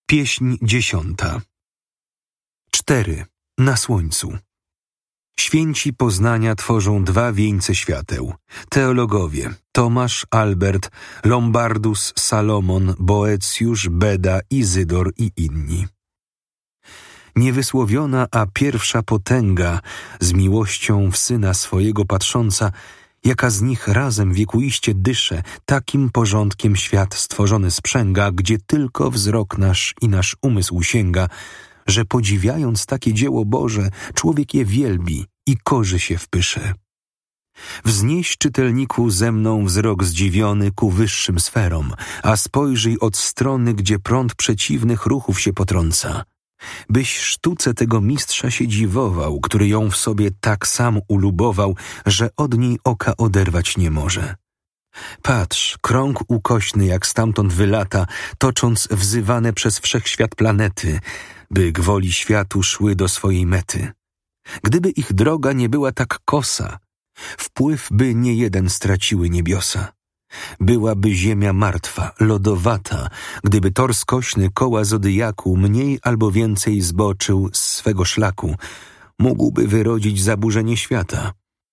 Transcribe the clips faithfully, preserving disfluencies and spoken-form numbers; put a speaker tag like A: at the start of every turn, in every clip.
A: Pieśń dziesiąta. Cztery. Na słońcu. Święci Poznania tworzą dwa wieńce świateł. Teologowie Tomasz, Albert, Lombardus, Salomon, Boecjusz, Beda, Izydor i inni. Niewysłowiona, a pierwsza potęga, z miłością w Syna swojego patrząca, jaka z nich razem wiekuiście dysze, takim porządkiem świat stworzony sprzęga, gdzie tylko wzrok nasz i nasz umysł sięga, że podziwiając takie dzieło Boże, człowiek je wielbi i korzy się w pysze. Wznieś, czytelniku, ze mną wzrok zdziwiony ku wyższym sferom, a spojrzyj od strony, gdzie prąd przeciwnych ruchów się potrąca. Byś sztuce tego mistrza się dziwował, który ją w sobie tak sam ulubował, że od niej oka oderwać nie może. Patrz, krąg ukośny jak stamtąd wylata, tocząc wzywane przez wszechświat planety, by gwoli światu szły do swojej mety. Gdyby ich droga nie była tak kosa, wpływ by nie jeden straciły niebiosa. Byłaby ziemia martwa, lodowata, gdyby tor skośny koła zodyjaku mniej albo więcej zboczył z swego szlaku, mógłby wyrodzić zaburzenie świata.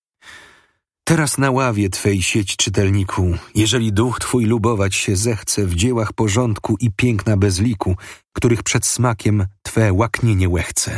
A: Teraz na ławie Twej siedź, czytelniku, jeżeli duch Twój lubować się zechce w dziełach porządku i piękna bez liku, których przed smakiem Twe łaknienie łechce.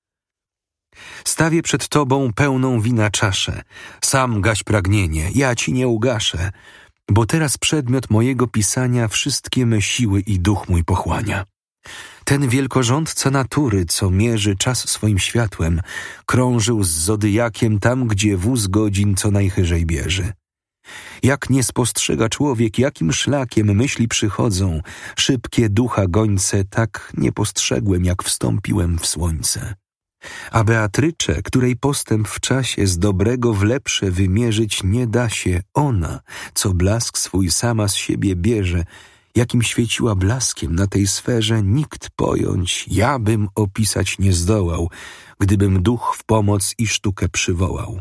A: Stawię przed Tobą pełną wina czaszę, sam gaś pragnienie, ja Ci nie ugaszę, bo teraz przedmiot mojego pisania wszystkie me siły i duch mój pochłania. Ten wielkorządca natury, co mierzy czas swoim światłem, krążył z zodyjakiem tam, gdzie wóz godzin co najhyżej bierze. Jak nie spostrzega człowiek, jakim szlakiem myśli przychodzą, szybkie ducha gońce, tak nie postrzegłem, jak wstąpiłem w słońce. A Beatrycze, której postęp w czasie z dobrego w lepsze wymierzyć nie da się, ona, co blask swój sama z siebie bierze, jakim świeciła blaskiem na tej sferze, nikt pojąć, ja bym opisać nie zdołał, gdybym duch w pomoc i sztukę przywołał.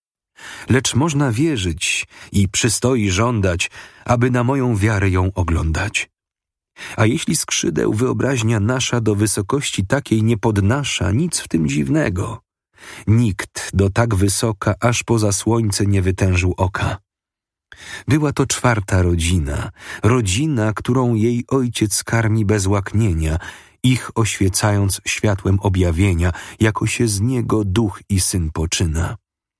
A: Lecz można wierzyć i przystoi żądać, aby na moją wiarę ją oglądać. A jeśli skrzydeł wyobraźnia nasza do wysokości takiej nie podnasza, nic w tym dziwnego. Nikt do tak wysoka, aż poza słońce nie wytężył oka. Była to czwarta rodzina, rodzina, którą jej ojciec karmi bez łaknienia, ich oświecając światłem objawienia, jako się z niego duch i syn poczyna.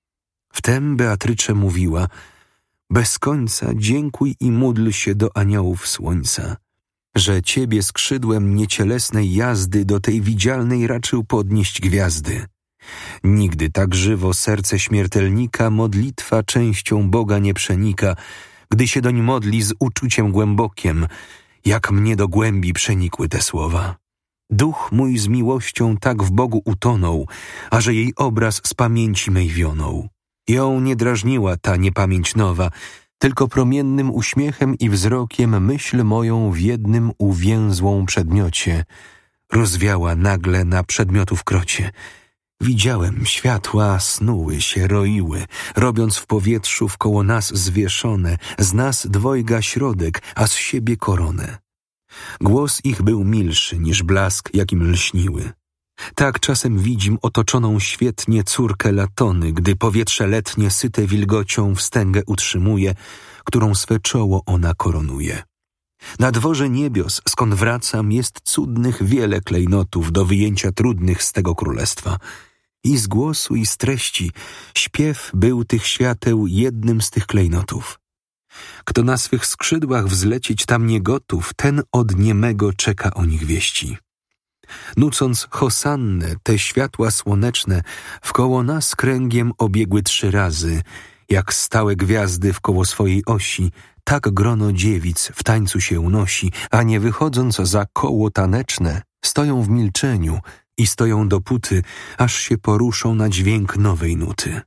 A: Wtem Beatrycze mówiła: bez końca dziękuj i módl się do aniołów słońca, że Ciebie skrzydłem niecielesnej jazdy do tej widzialnej raczył podnieść gwiazdy. Nigdy tak żywo serce śmiertelnika modlitwa częścią Boga nie przenika, gdy się doń modli z uczuciem głębokiem, jak mnie do głębi przenikły te słowa. Duch mój z miłością tak w Bogu utonął, a że jej obraz z pamięci mej wionął. Ją nie drażniła ta niepamięć nowa, tylko promiennym uśmiechem i wzrokiem myśl moją w jednym uwięzłą przedmiocie rozwiała nagle na przedmiotów krocie. Widziałem światła snuły się, roiły, robiąc w powietrzu wkoło nas zwieszone, z nas dwojga środek, a z siebie koronę. Głos ich był milszy niż blask, jakim lśniły. Tak czasem widzim otoczoną świetnie córkę Latony, gdy powietrze letnie syte wilgocią wstęgę utrzymuje, którą swe czoło ona koronuje. Na dworze niebios, skąd wracam, jest cudnych wiele klejnotów do wyjęcia trudnych z tego królestwa. I z głosu i z treści śpiew był tych świateł jednym z tych klejnotów. Kto na swych skrzydłach wzlecieć tam nie gotów, ten od niemego czeka o nich wieści. Nucąc hosannę, te światła słoneczne wkoło nas kręgiem obiegły trzy razy, jak stałe gwiazdy wkoło swojej osi, tak grono dziewic w tańcu się unosi, a nie wychodząc za koło taneczne, stoją w milczeniu i stoją dopóty, aż się poruszą na dźwięk nowej nuty.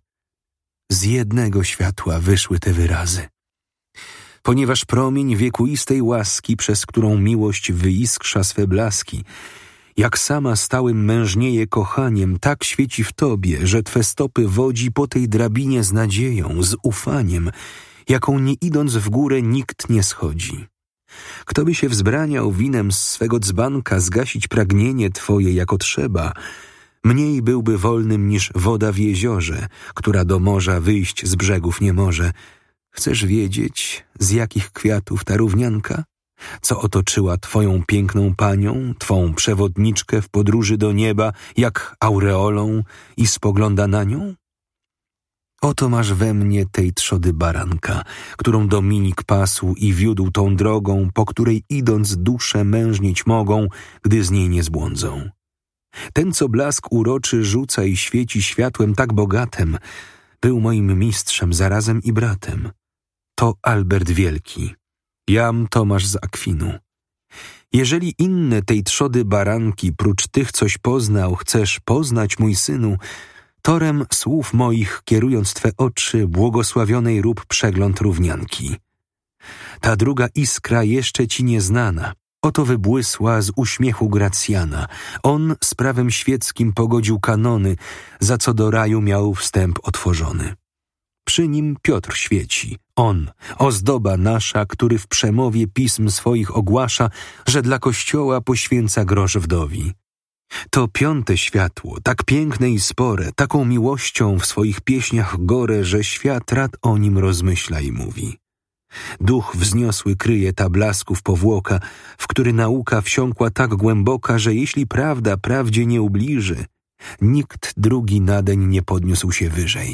A: Z jednego światła wyszły te wyrazy. Ponieważ promień wiekuistej łaski, przez którą miłość wyiskrza swe blaski, jak sama stałym mężnieje kochaniem, tak świeci w Tobie, że Twe stopy wodzi po tej drabinie z nadzieją, z ufaniem, jaką nie idąc w górę nikt nie schodzi. Kto by się wzbraniał winem z swego dzbanka zgasić pragnienie twoje jako trzeba, mniej byłby wolnym niż woda w jeziorze, która do morza wyjść z brzegów nie może. Chcesz wiedzieć, z jakich kwiatów ta równianka, co otoczyła twoją piękną panią, twą przewodniczkę w podróży do nieba, jak aureolą i spogląda na nią? Oto masz we mnie tej trzody baranka, którą Dominik pasł i wiódł tą drogą, po której idąc dusze mężnieć mogą, gdy z niej nie zbłądzą. Ten, co blask uroczy rzuca i świeci światłem tak bogatem, był moim mistrzem zarazem i bratem. To Albert Wielki, jam Tomasz z Akwinu. Jeżeli inne tej trzody baranki, prócz tych, coś poznał, chcesz poznać, mój synu, torem słów moich, kierując twe oczy, błogosławionej rób przegląd równianki. Ta druga iskra jeszcze ci nieznana, oto wybłysła z uśmiechu Gracjana. On z prawem świeckim pogodził kanony, za co do raju miał wstęp otworzony. Przy nim Piotr świeci, on, ozdoba nasza, który w przemowie pism swoich ogłasza, że dla Kościoła poświęca grosz wdowi. To piąte światło, tak piękne i spore, taką miłością w swoich pieśniach gore, że świat rad o nim rozmyśla i mówi. Duch wzniosły kryje ta blasków powłoka, w który nauka wsiąkła tak głęboka, że jeśli prawda prawdzie nie ubliży, nikt drugi nadeń nie podniósł się wyżej.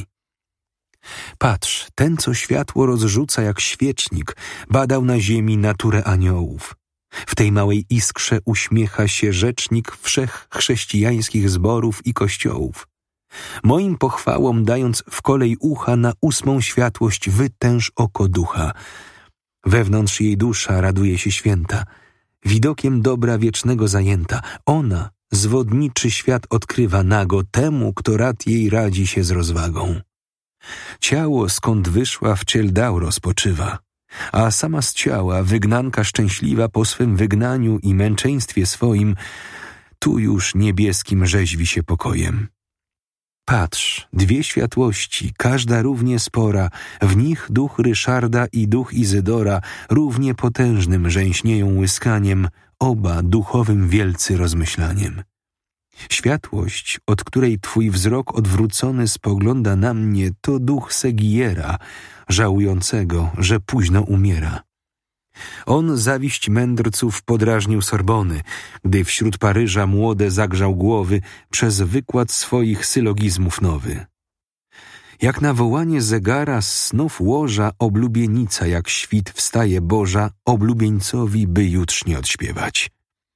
A: Patrz, ten, co światło rozrzuca jak świecznik, badał na ziemi naturę aniołów. W tej małej iskrze uśmiecha się rzecznik wszech chrześcijańskich zborów i kościołów. Moim pochwałom dając w kolej ucha na ósmą światłość wytęż oko ducha. Wewnątrz jej dusza raduje się święta, widokiem dobra wiecznego zajęta. Ona zwodniczy świat odkrywa nago temu, kto rad jej radzi się z rozwagą. Ciało, skąd wyszła, w Cieldauro spoczywa, a sama z ciała, wygnanka szczęśliwa po swym wygnaniu i męczeństwie swoim, tu już niebieskim rzeźwi się pokojem. Patrz, dwie światłości, każda równie spora, w nich duch Ryszarda i duch Izydora równie potężnym rzęśnieją łyskaniem, oba duchowym wielcy rozmyślaniem. Światłość, od której twój wzrok odwrócony spogląda na mnie, to duch Segiera, żałującego, że późno umiera. On zawiść mędrców podrażnił Sorbony, gdy wśród Paryża młode zagrzał głowy przez wykład swoich sylogizmów nowy. Jak na wołanie zegara z snów łoża oblubienica jak świt wstaje Boża, oblubieńcowi by jutrznie odśpiewać.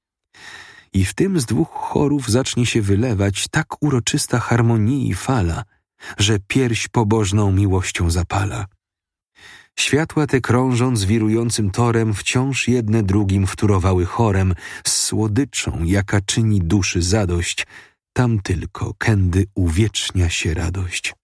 A: I w tym z dwóch chorów zacznie się wylewać tak uroczysta harmonii fala, że pierś pobożną miłością zapala. Światła te krążąc wirującym torem wciąż jedne drugim wtórowały chorem, z słodyczą, jaka czyni duszy zadość, tam tylko kędy uwiecznia się radość.